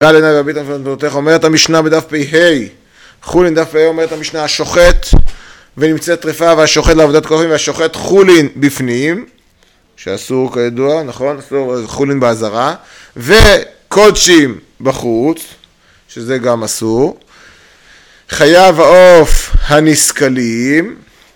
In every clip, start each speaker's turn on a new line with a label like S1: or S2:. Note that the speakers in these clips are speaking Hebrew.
S1: אומרת המשנה בדף פ"ה, חולין דף פ"ה אומרת המשנה, השוחט ונמצאת טרפה והשוחט לעבודת כוכבים והשוחט חולין בפנים, שאסור כידוע, נכון? אסור חולין בעזרה, וקודשים בחוץ, שזה גם אסור, חייב העוף הנסכלים,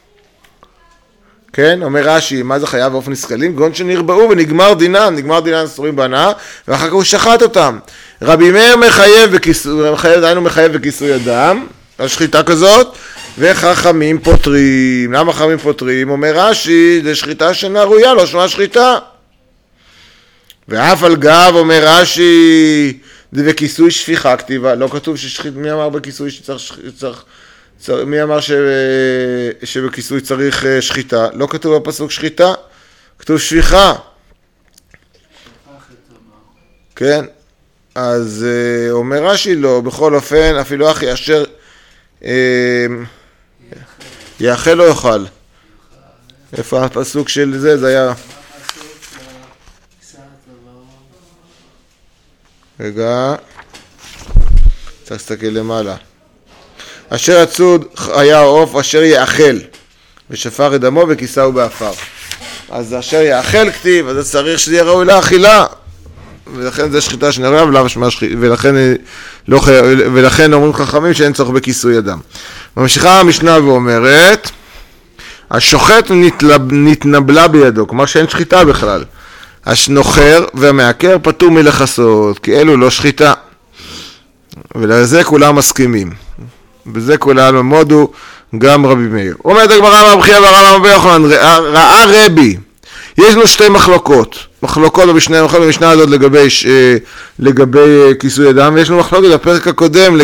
S1: כן, אומר רש"י, מה זה חייב העוף הנסכלים? גון שנרבעו ונגמר דינם, אסורים בהנאה, ואחר כך הוא שחט אותם. רבי מאיר מחייב בכיסוי אדם, השחיטה כזאת, וחכמים פותרים. למה חכמים פותרים? אומר רש"י, זה שחיטה שאינה ראויה, לא שמה שחיטה. ואף על גב אומר רש"י, זה בכיסוי שפיכה כתיבה, לא כתוב מי אמר בכיסוי שצריך, מי אמר שבכיסוי צריך שחיטה? לא כתוב בפסוק שחיטה, כתוב שפיכה. כן, אז אומר רש"י לא, בכל אופן, אפילו אחי אשר יאכל לא יאכל. איפה הפסוק של זה? זה היה... רגע, צריך להסתכל למעלה. אשר הצוד היה עוף, אשר יאכל, ושפר את דמו וכיסהו באפר. אז אשר יאכל כתיב, אז צריך שזה יהיה ראוי לאכילה. ולכן זה שחיטה שנראה, ולכן אומרים חכמים שאין צורך בכיסוי אדם. ממשיכה המשנה ואומרת, השוחט נתנבלה בידו, כלומר שאין שחיטה בכלל. הנוחר והמעקר פטור מלכסות, כי אלו לא שחיטה. ולזה כולם מסכימים. בזה כולם עמודו גם רבי מאיר. אומרת הגמרא רבי חייא ורבא רבי יוחנן, ראה רבי, יש לנו שתי מחלוקות במשנה הזאת לגבי כיסוי אדם, ויש לנו מחלוקת בפרק הקודם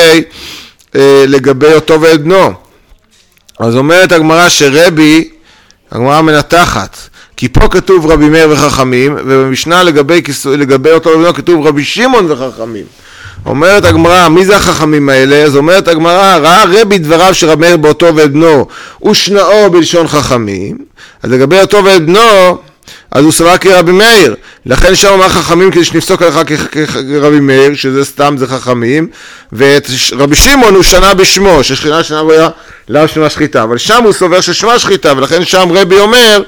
S1: לגבי אותו ואת בנו. אז אומרת הגמרא שרבי, הגמרא מנתחת, כי פה כתוב רבי מאיר וחכמים, ובמשנה לגבי אותו ובנו כתוב רבי שמעון וחכמים. אומרת הגמרא, מי זה החכמים האלה? אז אומרת הגמרא, ראה רבי דבריו של רבי מאיר באותו ואת בנו, ושנאו בלשון חכמים. אז לגבי אותו ואת בנו, אז הוא סבר כרבי מאיר. לכן שם אמר חכמים כדי שנפסוק עליך כרבי מאיר, שזה סתם זה חכמים, ואת רבי שמעון הוא שנה בשמו, ששכינה שנה בויה לאו שמה שחיטה. אבל שם הוא סובר ששמה שחיטה, ולכן שם רבי אומר,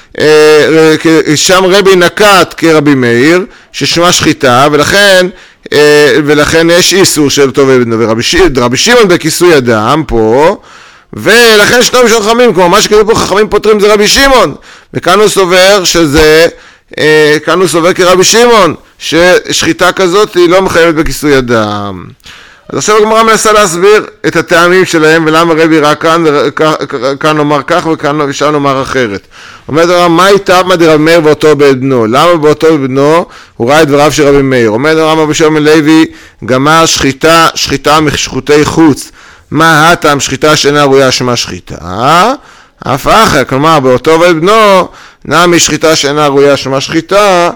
S1: שם רבי נקט כרבי מאיר, ששמה שחיטה, ולכן יש איסור של אותו ובנו. ורבי שמעון בכיסוי אדם פה, ולכן שנו בשביל חכמים, כמו מה שכתוב פה חכמים פותרים זה רבי שמעון, וכאן הוא סובר כאן הוא סובר כרבי שמעון, ששחיטה כזאת היא לא מחייבת בכיסוי אדם. אז עכשיו הגמרא מנסה להסביר את הטעמים שלהם, ולמה רבי רק כאן נאמר כך ושם נאמר אחרת. אומרת הרב, מה איתב מה דרבי מאיר באותו בית בנו? למה באותו בית בנו הוא ראה את דבריו של רבי מאיר? אומרת הרב רבי שמעון לוי, גמר שחיטה מחשוטי חוץ. מה הטעם שחיטה שאינה ראויה שמה שחיטה? אף אחר, כלומר באותו בית בנו נמי שחיטה שאינה ראויה שמה שחיטה,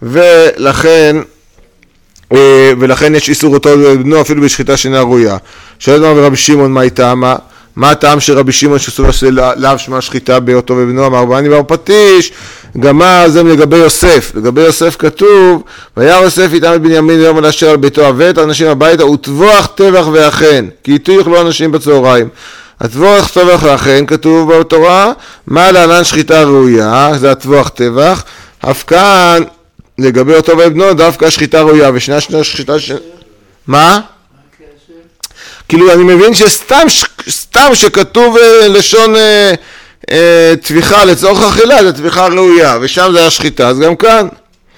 S1: ולכן יש איסור אותו בנו אפילו בשחיטה שאינה ראויה. שואלת רבי שמעון מה איתם? מה הטעם של רבי שמעון שסובר לאו שמה שחיטה באותו ובנו? אמר בני בר פטיש, גמר זה לגבי יוסף. לגבי יוסף כתוב, וירא יוסף איתם את בנימין יום לאשר על ביתו, ואת האנשים הביתה וטבוח טבח ואכן, כי איתו יאכלו אנשים בצהריים. הטבוח טבח ואכן כתוב בתורה, מה להלן שחיטה ראויה, זה הטבוח טבח. אף כאן לגבי אותו ובנו דווקא שחיטה ראויה, ושנייה שחיטה מה? כאילו אני מבין שסתם שכתוב לשון טביחה לצורך אכילה זה טביחה ראויה, ושם זה השחיטה, אז גם כאן.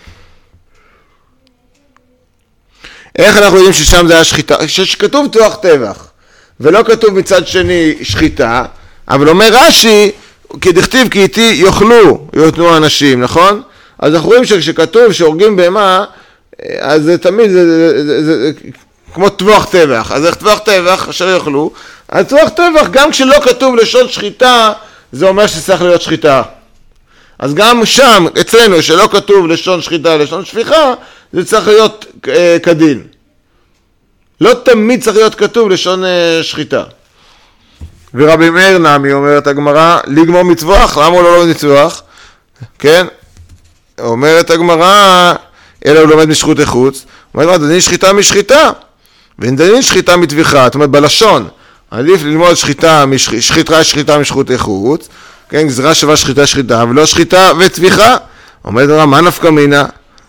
S1: איך אנחנו יודעים ששם זה השחיטה? שכתוב טבח טבח, ולא כתוב מצד שני שחיטה, אבל אומר רש"י, כדכתיב כי איתי יאכלו אנשים, נכון? אז אנחנו רואים שכשכתוב שהורגים בהמה, אז זה תמיד זה כמו טבוח טבח. אז איך טבוח טבח אשר יאכלו? אז טבוח טבח גם כשלא כתוב לשון שחיטה, זה אומר שצריך להיות שחיטה. אז גם שם, אצלנו, שלא כתוב לשון שחיטה, לשון שפיכה, זה צריך להיות כדין. לא תמיד צריך להיות כתוב לשון שחיטה. ורבי מאיר נמי אומרת הגמרא, לגמור מצווח, למה הוא לא מצווח? כן? אומרת הגמרא, אלא הוא לומד משחוטי חוץ, אומרת, דנין שחיטה משחיטה, ואין דנין שחיטה מטביחה, זאת אומרת, בלשון, עדיף ללמוד שחיטה משחוטי חוץ, כן, גזרה שווה שחיטה, ולא שחיטה וטביחה. אומרת, מה נפקא מינה?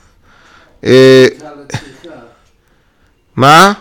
S1: מה?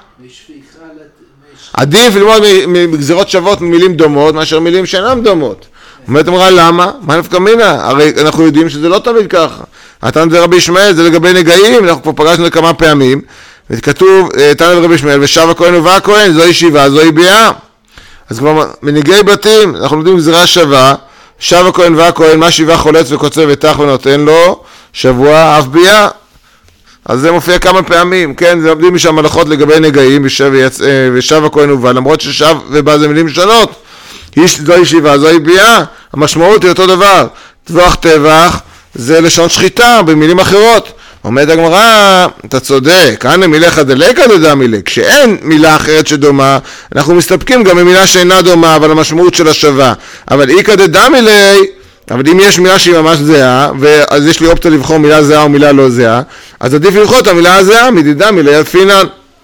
S1: עדיף ללמוד מגזירות שוות ממילים דומות מאשר מילים שאינן דומות. אומרת אמרה למה? מה נפקא מינה? הרי אנחנו יודעים שזה לא תמיד ככה. התנא דרבי ישמעאל זה לגבי נגעים, אנחנו פה פגשנו לכמה פעמים, וכתוב תנא דרבי ישמעאל ושב הכהן ובא הכהן, זוהי שיבה, זוהי ביאה. אז כבר מנהיגי בתים, אנחנו לומדים גזירה שווה, שב הכהן והכהן, מה שיבה חולץ וקוצב ותח ונותן לו, שבוע אף ביאה. אז זה מופיע כמה פעמים, כן, זה לומדים משם הלכות לגבי נגעים, ושב הכהן ובא, למרות ששב ובא זה מילים שונות, זוהי שיבה, זוהי ביאה, המשמעות היא אותו דבר, טבוח טבח, זה לשון שחיטה, במילים אחרות. אומרת הגמרא, אתה צודק, כאן מילך דליקא דדמילך, כשאין מילה אחרת שדומה, אנחנו מסתפקים גם במילה שאינה דומה, אבל המשמעות שלה שווה. אבל איקא דדמילך, אבל אם יש מילה שהיא ממש זהה, אז יש לי אופציה לבחור מילה זהה או מילה לא זהה, אז עדיף לבחור את המילה הזהה, מדידמילך יפינן.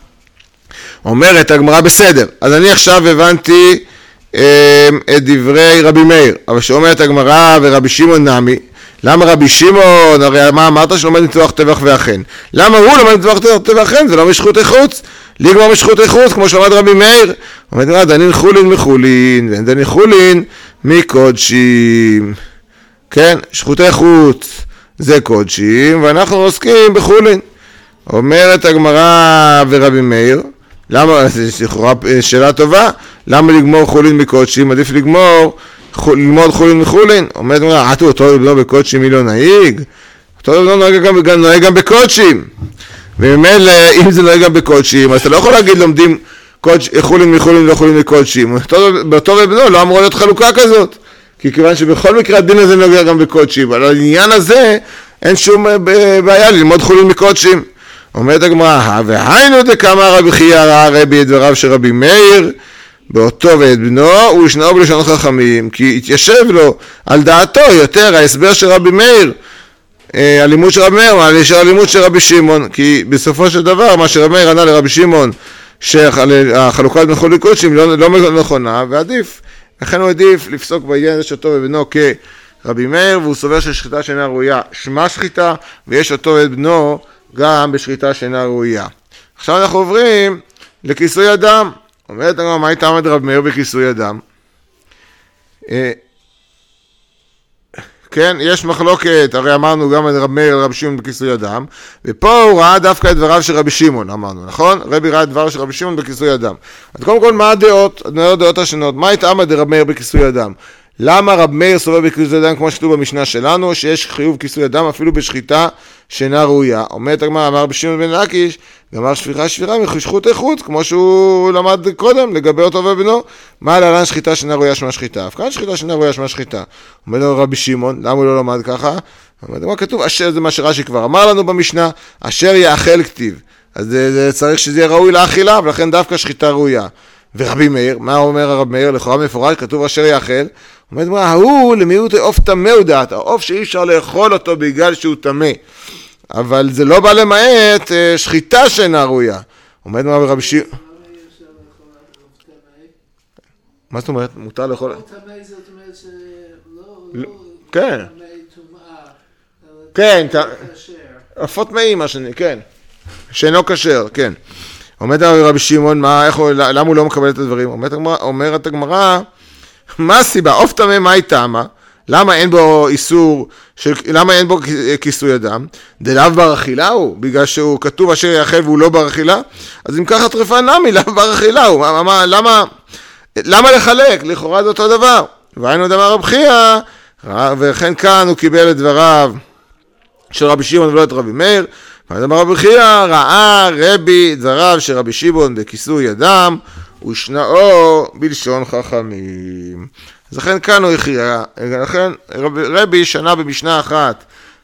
S1: אומרת הגמרא בסדר, אז אני עכשיו הבנתי את דברי רבי מאיר, אבל שאומרת הגמרא ורבי שמעון נמי, למה רבי שמעון, הרי מה אמרת שלומד מטבח טבח ואכן? למה הוא לומד מטבח טבח ואכן? זה לא משחוטי חוץ, לי כבר משחוטי חוץ, כמו שלומד רבי מאיר. אומרת, דנין חולין מחולין, ואין דנין חולין מקודשים. כן, שחוטי חוץ זה קודשים, ואנחנו עוסקים בחולין. אומרת הגמרא ורבי מאיר, למה, שאלה טובה, למה לגמור חולין מקודשים? עדיף ללמוד חולין מחולין. אומרת הגמרא, אותו לבנו בקודשים מי לא נהיג? אותו לבנו נוהג גם בקודשים. וממילא, אם זה נוהג גם בקודשים, אז אתה לא יכול להגיד לומדים חולין מחולין וחולין מקודשים. אותו לבנו לא אמורה להיות חלוקה כזאת. כי כיוון שבכל מקרה הדין הזה נוגע גם בקודשים. אבל העניין הזה אין שום בעיה ללמוד חולין מקודשים. אומרת הגמרא, והיינו דקאמר רבי חייא ראה רבי את דבריו של רבי מאיר, באותו ואת בנו, הוא ישנאו בלשון חכמים, כי התיישב לו על דעתו יותר ההסבר של רבי מאיר, הלימוד של רבי מאיר, מאשר הלימוד של רבי שמעון, כי בסופו של דבר, מה שרבי מאיר ענה לרבי שמעון, שהחלוקה בין חולין קודשים לא נכונה, ועדיף, לכן הוא עדיף לפסוק בעניין הזה שאותו ובנו כרבי מאיר, והוא סובר ששחיטה שאינה ראויה שמה שחיטה, ויש אותו ואת בנו גם בשחיטה שאינה ראויה. עכשיו אנחנו עוברים לכיסוי אדם. אומרת הגמרא, מה הייתה עמד רבי מאיר בכיסוי אדם? כן, יש מחלוקת, הרי אמרנו גם על רבי מאיר רבי שמעון בכיסוי אדם, ופה הוא ראה דווקא את דבריו של רבי שמעון, אמרנו, נכון? רבי ראה את דבריו של רבי שמעון בכיסוי אדם. אז קודם כל, מה הדעות? הדעות השונות. מה הייתה עמד רבי מאיר בכיסוי אדם? למה רבי מאיר סובר בכיסוי אדם כמו שכתוב במשנה שלנו, שיש חיוב כיסוי אדם אפילו בשחיטה שאינה ראויה? אומרת הגמרא, אמר רבי שמעון בן לקיש, גמר שפירה מחשכות איכות, כמו שהוא למד קודם לגבי אותו ובנו. מה להלן שחיטה שאינה ראויה שמה שחיטה? אף כאן שחיטה שאינה ראויה שמה שחיטה. אומר לו רבי שמעון, למה הוא לא למד ככה? אומרת הגמרא, כתוב אשר, זה מה שרש"י כבר אמר לנו במשנה, אשר יאכל כתיב. אז זה צריך שזה יהיה ראוי לאכילה, ולכן דווקא שחיטה ראויה. ורבי מאיר, מה אומר הרב מאיר? לכאורה מפורש, כתוב אשר יאכל. אומרת מה, הוא למיעוט עוף טמא הוא דעת, העוף שאי אפשר לאכול אותו בגלל שהוא טמא. אבל זה לא בא למעט שחיטה שאינה ראויה. אומרת מה רבי שמעון? מה זאת אומרת? מותר לאכול? טמא זאת אומרת שלא... כן. כן, עופות טמאים מה שאני, כן. שאינו כשר, כן. אומרת רבי שמעון, למה הוא לא מקבל את הדברים? אומרת הגמרא, מה הסיבה? עוף טמא מה היא טעמה? למה אין בו איסור, למה אין בו כיסוי אדם? דלאו בר אכילה הוא, בגלל שהוא כתוב אשר יאכל והוא לא בר אכילה? אז אם ככה טרפה נמי, לאו בר אכילה הוא. למה לחלק? לכאורה זה אותו דבר. והיינו דמר רבי חייא, וכן כאן הוא קיבל את דבריו של רבי שמעון ולא את רבי מאיר, ואמר רבי חייא, ראה רבי דבריו של רבי שמעון בכיסוי אדם, ושנאו בלשון חכמים. אז לכן כאן הוא הכריע, לכן רבי שנה במשנה אחת,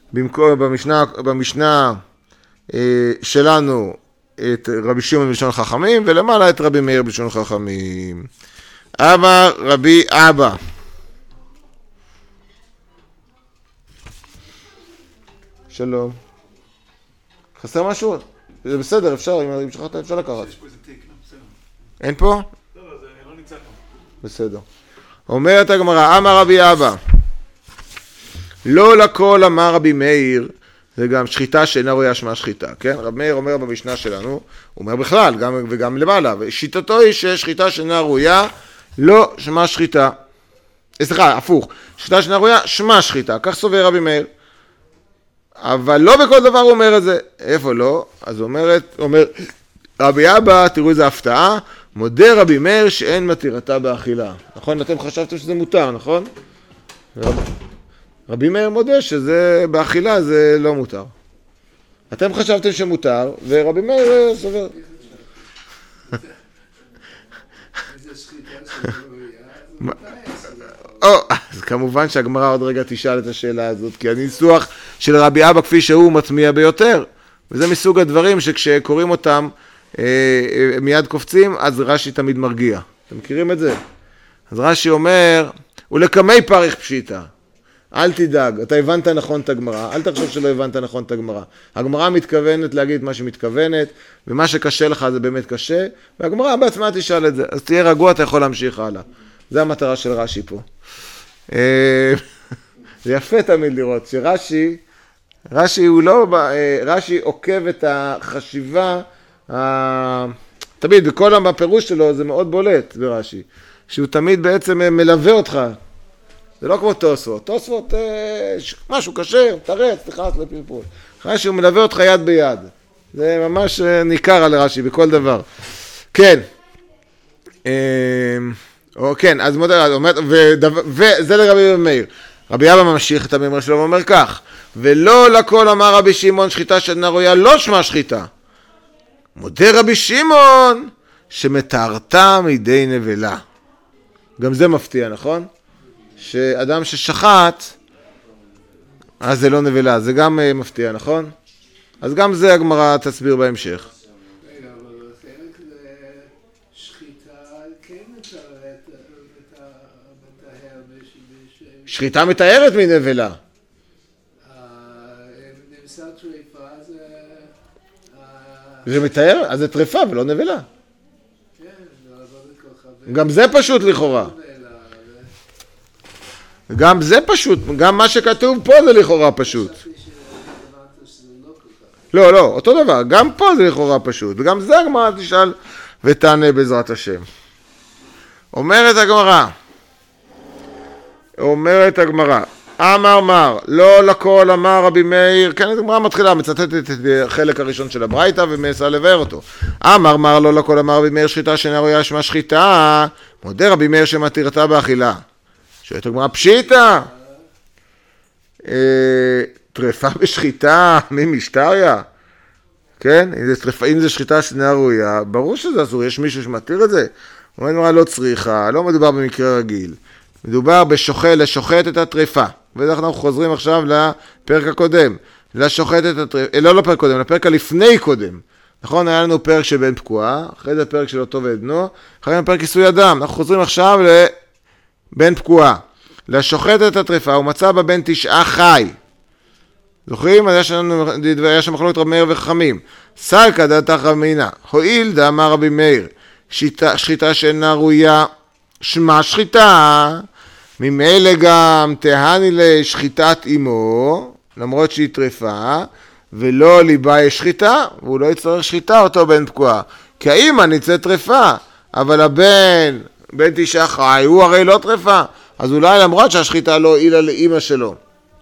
S1: במשנה שלנו את רבי שמעון בלשון חכמים, ולמעלה את רבי מאיר בלשון חכמים. אמר רבי אבא, שלום. חסר משהו? זה בסדר, אפשר, אם שכחת אפשר לקחת.
S2: יש פה איזה תיק, לא, בסדר.
S1: אין פה?
S2: לא, זה לא נמצא פה.
S1: בסדר. אומרת הגמרא, אמר רבי אבא, לא לכל אמר רבי מאיר, זה גם שחיטה שאינה רויה שמה שחיטה, כן? רבי מאיר אומר במשנה שלנו, הוא אומר בכלל, וגם למעלה, ושיטתו היא ששחיטה שאינה רויה, לא שמה שחיטה. סליחה, הפוך, שחיטה שאינה רויה, שמה שחיטה, כך סובר רבי מאיר. אבל לא בכל דבר הוא אומר את זה. איפה לא? אז אומר רבי אבא, תראו איזה הפתעה, מודה רבי מאיר שאין מתירתה באכילה. נכון? אתם חשבתם שזה מותר, נכון? רבי מאיר מודה שזה באכילה זה לא מותר. אתם חשבתם שמותר, ורבי מאיר סובר. אז כמובן שהגמרא עוד רגע תשאל את השאלה הזאת, כי הניסוח של רבי אבא כפי שהוא מטמיע ביותר, וזה מסוג הדברים שכשקוראים אותם מיד קופצים, אז רש"י תמיד מרגיע. אתם מכירים את זה? אז רש"י אומר, ולקמי פריך פשיטה, אל תדאג, אתה הבנת נכון את הגמרא, אל תחשוב שלא הבנת נכון את הגמרא. הגמרא מתכוונת להגיד מה שמתכוונת, ומה שקשה לך זה באמת קשה, והגמרא בעצמה תשאל את זה, אז תהיה רגוע, אתה יכול להמשיך הלאה. זה המטרה של רש"י פה. זה יפה תמיד לראות רש"י הוא לא, רש"י עוקב את החשיבה, תמיד בכל הפירוש שלו זה מאוד בולט ברש"י, שהוא תמיד בעצם מלווה אותך, זה לא כמו תוספות, תוספות משהו קשה, תרץ, תכנס לפלפול, רש"י הוא מלווה אותך יד ביד, זה ממש ניכר על רש"י בכל דבר. כן, כן, אז וזה לרבי מאיר. רבי אבא ממשיך את המאמר שלו ואומר כך, ולא לכל אמר רבי שמעון שחיטה שאינה רויה לא שמה שחיטה. מודה רבי שמעון שמתארתה מידי נבלה. גם זה מפתיע, נכון? שאדם ששחט, אז זה לא נבלה, זה גם מפתיע, נכון? אז גם זה הגמרא תסביר בהמשך. שחיטה מתארת מנבלה. זה מתאר? אז זה טרפה ולא נבלה. גם זה פשוט לכאורה. גם זה פשוט, גם מה שכתוב פה זה לכאורה פשוט. לא, אותו דבר, גם פה זה לכאורה פשוט, וגם זה הגמרא תשאל ותענה בעזרת השם. אומרת הגמרא, אמר מר, לא לכל אמר רבי מאיר, כן, הגמרא מתחילה, מצטטת את החלק הראשון של הברייתא ומנסה לבאר אותו. אמר מר, לא לכל אמר רבי מאיר שחיטה שאינה רויה שמה שחיטה, מודה רבי מאיר שמתירתה באכילה. שואלת הגמרא, פשיטה, טרפה בשחיטה, מי משטריה? כן, אם זה שחיטה שאינה רויה, ברור שזה אסור, יש מישהו שמתיר את זה? אומרת הגמרא, לא צריכה, לא מדובר במקרה רגיל. מדובר לשוחט את הטרפה, ואנחנו חוזרים עכשיו לפרק הקודם, לשוחט את הטרפה, לא לפרק קודם, לפרק הלפני קודם, נכון? היה לנו פרק של בן פקועה, אחרי זה פרק של אותו ועדנו, אחרי זה פרק כיסוי אדם, אנחנו חוזרים עכשיו לבן פקועה, לשוחט את הטרפה, הוא מצא בה בן 9 חי, זוכרים? אז היה שם מחלוקת רבי מאיר וחכמים, סלקא דעתך רבי מינה, הואיל דאמר רבי מאיר, שחיטה שאינה ראויה, שמה שחיטה, ממילא גם תהני לשחיטת אמו, למרות שהיא טרפה, ולא ליבה יש שחיטה, והוא לא יצטרך שחיטה אותו בן פקועה. כי האמא נצא טרפה, אבל בן 9 חי, הוא הרי לא טרפה, אז אולי למרות שהשחיטה לא הועילה לאמא שלו.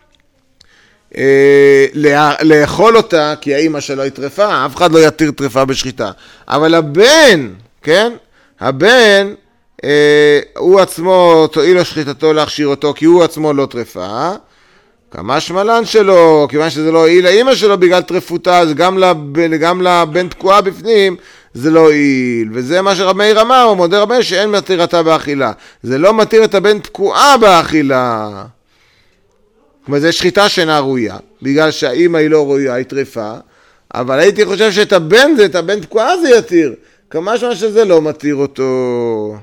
S1: לאכול אותה, כי האמא שלו היא טרפה, אף אחד לא יתיר טרפה בשחיטה. אבל הבן, כן? הבן, הוא עצמו תועיל לו שחיטתו להכשיר אותו, כי הוא עצמו לא טרפה. כמה שמלן שלו, כיוון שזה לא הועיל לאמא שלו בגלל טרפותה, אז גם לבן תקועה בפנים, זה לא הועיל. וזה מה שרבי מאיר אמר, הוא מודה רבי שאין מתירתה באכילה. זה לא מתיר את הבן תקועה באכילה. כלומר, זה שחיטה שאינה ראויה, בגלל שהאמא היא לא ראויה, היא טרפה, אבל הייתי חושב שאת הבן תקועה זה יתיר. כמה שמה שזה לא מתיר אותו.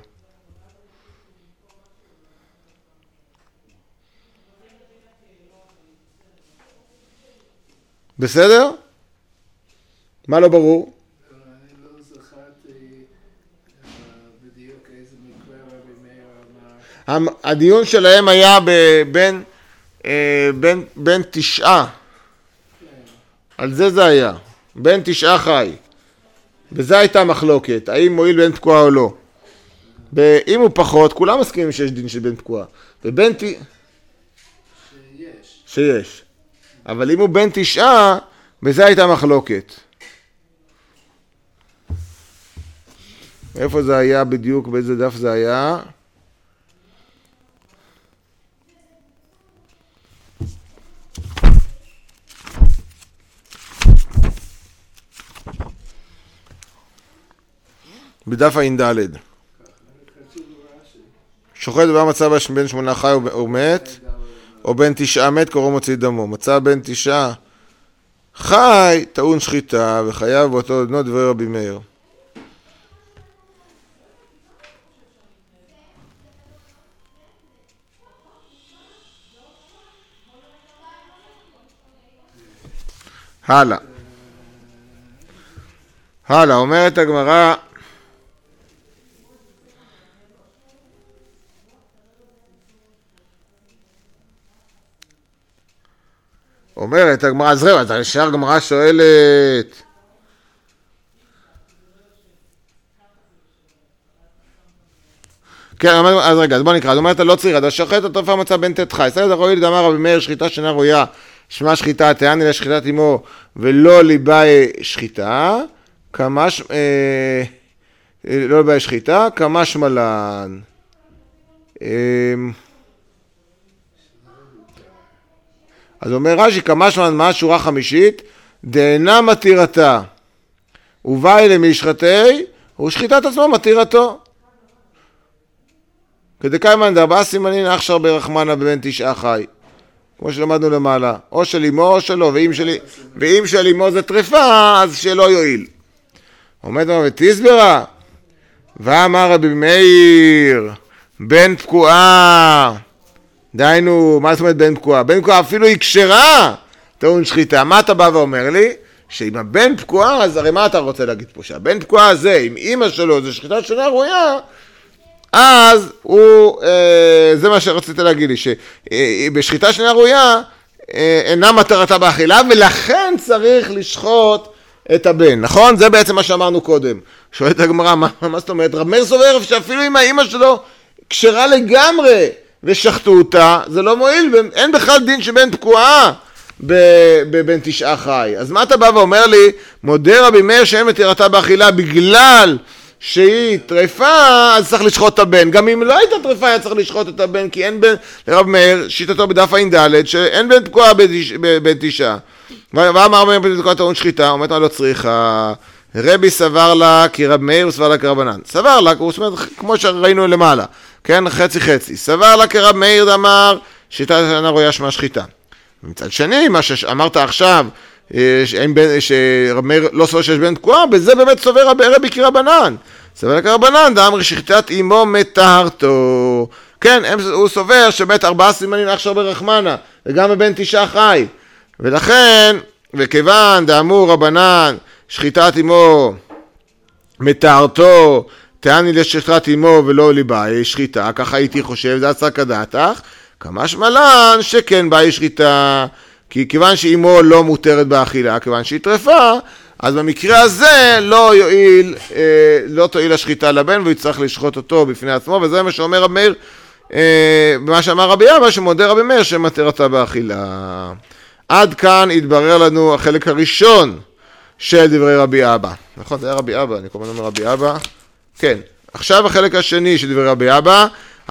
S1: בסדר? מה לא ברור?
S3: אני לא זכרתי בדיוק איזה מקרה רבי מאיר אמר.
S1: הדיון שלהם היה בין 9. על זה היה. בין 9 חי. וזה הייתה מחלוקת. האם מועיל בן תקועה או לא. אם הוא פחות, כולם מסכימים שיש דין של בן תקועה. שיש. אבל אם הוא בין 9, בזה הייתה מחלוקת. איפה זה היה בדיוק? באיזה דף זה היה? בדף ע"ד. שוחט במצב בין 8 חי או מת, או בין 9 מת קורא מוציא דמו. מצב בין 9 חי טעון שחיטה וחייב באותו דנו דברי רבי מאיר. הלאה, אומרת הגמרא, אז זהו, אז השאר גמרא שואלת, כן, אז רגע, אז בוא נקרא, אז אומרת לא צריך, אז שוחט התופעה מצא בין תת חי, סייד הרואיל דאמר רבי מאיר שחיטה שאינה ראויה, שמה שחיטה, תעני לשחיטת אמו ולא ליבאי שחיטה, לא ליבאי שחיטה, כמה שמלן. אז אומר רש"י, כמה שמלן, מה השורה 5? דאינה מתירתה, ובאי למשחתי, ושחיטת עצמו מתירתו. כדקיימן ד4 סימנין אכשר ברחמנה בבין 9 חי. כמו שלמדנו למעלה, או של אמו או שלו, ואם של אמו זה טרפה, אז שלא יועיל. עומד אמר ותסברה, ואמר רבי מאיר, בן פקועה, דיינו, מה זאת אומרת בן פקועה? בן פקועה אפילו היא כשרה, טעון שחיטה. מה אתה בא ואומר לי? שאם הבן פקועה, אז הרי מה אתה רוצה להגיד פה? שהבן פקועה הזה, אם אמא שלו זה שחיטה שאינה ראויה, אז זה מה שרציתי להגיד לי, שבשחיטה שאינה ראויה, אינה מטרתה באכילה, ולכן צריך לשחוט את הבן, נכון? זה בעצם מה שאמרנו קודם. שואלת הגמרא, מה זאת אומרת? רב מאיר סובר שאפילו אם האמא שלו כשרה לגמרי ושחטו אותה, זה לא מועיל, אין בכלל דין שבן פקועה בבין 9 חי. אז מה אתה בא ואומר לי? מודה רבי מאיר שאין מטרתה באכילה בגלל שהיא טרפה, אז צריך לשחוט את הבן. גם אם לא הייתה טרפה, היה צריך לשחוט את הבן, כי אין בן, לרב מאיר, שיטתו בדף ע"ד, שאין בן פקועה בין 9. ואמר מאיר בן פקועה טעון שחיטה, אומרת לה לא צריכה. רבי סבר לה, כי רב מאיר הוא סבר לה כרבנן. סבר לה, הוא אומר, כמו שראינו למעלה, כן, חצי חצי. סבר לה כרב מאיר דאמר, שיטה שאינה ראויה שמה שחיטה. ומצד שני, מה שאמרת עכשיו, שרב מאיר לא סובר שיש בן פקועה, בזה באמת סובר רבי כרבנן. סובר לה כרבנן, דאמר שחיטת אמו מטהרתו. כן, הוא סובר שבאמת 4 סימנים אכשר ברחמנה, וגם בבין 9 חי. ולכן, וכיוון דאמור רבנן, שחיטת אמו מטהרתו, תעני לשחיטת אמו ולא ליבאי שחיטה, ככה הייתי חושב, זה עשה כדעתך, כמה שמלן שכן באי שחיטה, כי כיוון שאמו לא מותרת באכילה, כיוון שהיא טרפה, אז במקרה הזה לא תועיל השחיטה לבן, והוא יצטרך לשחוט אותו בפני עצמו, וזה מה שאומר רב מאיר, במה שאמר רבי אבא, שמודה רבי מאיר שמטרתה באכילה. עד כאן התברר לנו החלק הראשון של דברי רבי אבא. נכון, זה היה רבי אבא, אני כמובן אומר רבי אבא. כן, עכשיו החלק השני של דברי רבי אבא,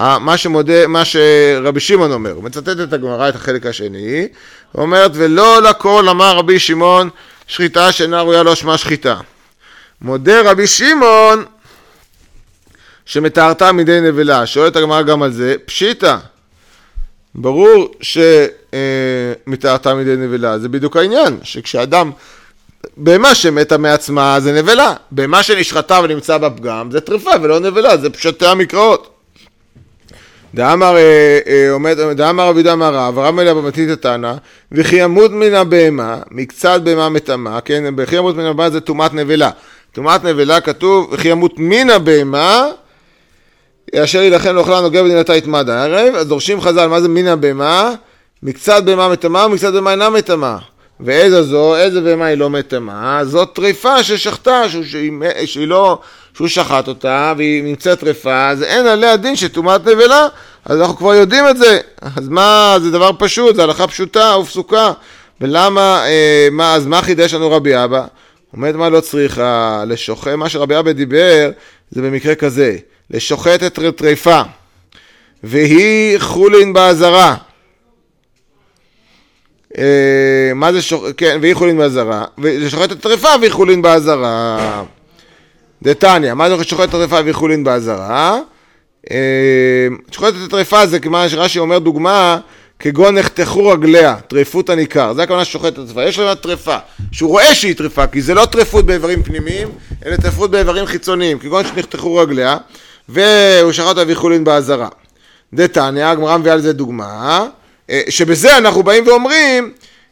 S1: מה שרבי שמעון אומר. הוא מצטט את הגמרא, את החלק השני. הוא אומרת, ולא לכל אמר רבי שמעון, שחיטה שאינה ראויה לא שמה שחיטה. מודה רבי שמעון, שמטהרתה מידי נבלה. שואלת הגמרא גם על זה, פשיטה. ברור שמטהרתה מידי נבלה. זה בדיוק העניין, שכשאדם בהמה שמתה מעצמה זה נבלה, בהמה שנשחטה ונמצא בפגם זה טרפה ולא נבלה, זה פשטי המקראות. דאמר רבי יהודה אמר רב, רב מלאה במתנית הטענה, וכי ימות מן הבהמה, מקצת בהמה מטמאה, כן, וכי ימות מן הבהמה זה טומאת נבלה. טומאת נבלה כתוב, וכי ימות מן הבהמה, אשר ילחם לאוכלה נוגע בדינתה יתמד הערב, אז דורשים חז"ל, מה זה מן הבהמה? מקצת בהמה מטמאה ומקצת בהמה אינה מטמאה. ואיזה זו, איזה בהמה היא לא מטמאה? זאת טריפה ששחטה, שהוא שחט אותה והיא נמצאת טריפה, אז אין עליה דין שטומאת נבלה, אז אנחנו כבר יודעים את זה. אז מה, זה דבר פשוט, זה הלכה פשוטה ופסוקה. ולמה, אז מה חידש לנו רבי אבא? אומרת מה לא צריכה לשוחט, מה שרבי אבא דיבר, זה במקרה כזה, לשוחט את טריפה, והיא חולין בעזרה. מה זה כן, והיא חולין בעזרה, לשוחט את הטריפה והיא חולין בעזרה. דתניא, מה זה שוחט את הטריפה והיא חולין בעזרה? שוחט את הטריפה זה כמו שרש"י אומר דוגמה, כגון נחתכו רגליה, טריפות הניכר, זה הכוונה שוחט את הטריפה, יש לה טריפה, שהוא רואה שהיא טריפה, כי זה לא טריפות באיברים פנימיים, אלא טריפות באיברים חיצוניים, כגון שנחתכו רגליה, והוא שחט אותה והיא חולין בעזרה. דתניא, הגמרא מביאה על זה דוגמה, שבזה אנחנו באים ואומרים,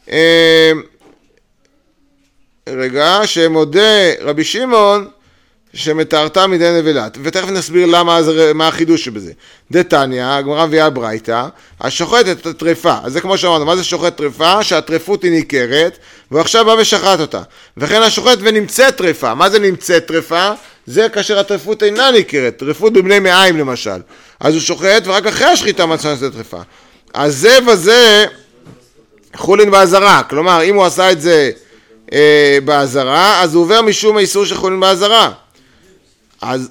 S1: רגע, שמודה רבי שמעון שמתארתה מדי נבלת, ותכף נסביר מה החידוש שבזה. דתניא, הגמרא מביאה ברייתא, השוחט את הטריפה, אז זה כמו שאמרנו, מה זה שוחט טריפה? שהטריפות היא ניכרת, ועכשיו בא ושחט אותה. וכן השוחט ונמצאת טריפה, מה זה נמצאת טריפה? זה כאשר הטריפות אינה ניכרת, טריפות בבני מעיים למשל. אז הוא שוחט ורק אחרי השחיטה מצא את הטריפה. אז זה וזה חולין בעזרה, כלומר אם הוא עשה את זה בעזרה, אז הוא עובר משום האיסור של חולין בעזרה. אז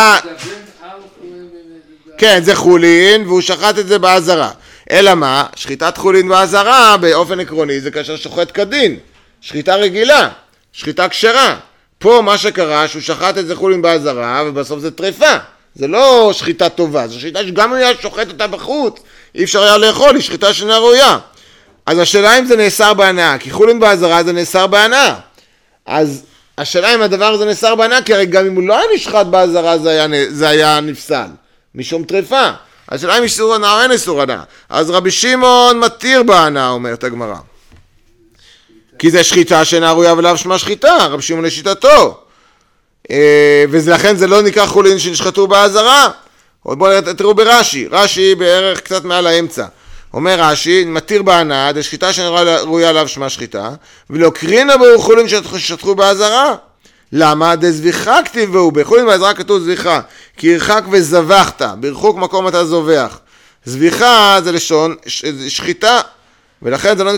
S1: כן, זה חולין והוא שחט את זה בעזרה. אלא מה? שחיטת חולין בעזרה באופן עקרוני זה כאשר שוחט כדין, שחיטה רגילה, שחיטה כשרה. פה מה שקרה שהוא שחט את זה חולין בעזרה ובסוף זה טריפה. זה לא שחיטה טובה, זו שחיטה שגם אם היה שוחט אותה בחוץ, אי אפשר היה לאכול, היא שחיטה שאינה ראויה. אז השאלה אם זה נאסר בהנאה, כי חולין בעזרה זה נאסר בהנאה. אז השאלה אם הדבר הזה נאסר בהנאה, כי הרי גם אם הוא לא היה נשחט בעזרה זה היה נפסל, משום טריפה. השאלה אם איסור הנאה או אין איסור הנאה. אז רבי שמעון מתיר בהנאה, אומרת הגמרא. כי זה שחיטה שאינה ראויה ולאו שמה שחיטה, רבי שמעון לשיטתו. ולכן זה לא נקרא חולין שנשחטו בעזרה. בואו תראו ברש"י, רש"י בערך קצת מעל האמצע. אומר רש"י, מתיר בהנאה, זה שחיטה שראויה עליו שמה שחיטה, ולא קרינה בו חולין ששחטו בעזרה. למה? דזביחה כתיבו, בחולין בעזרה כתוב זביחה, כי ירחק וזבחת, ברחוק מקום אתה זובח. זביחה זה לשון שחיטה, ולכן זה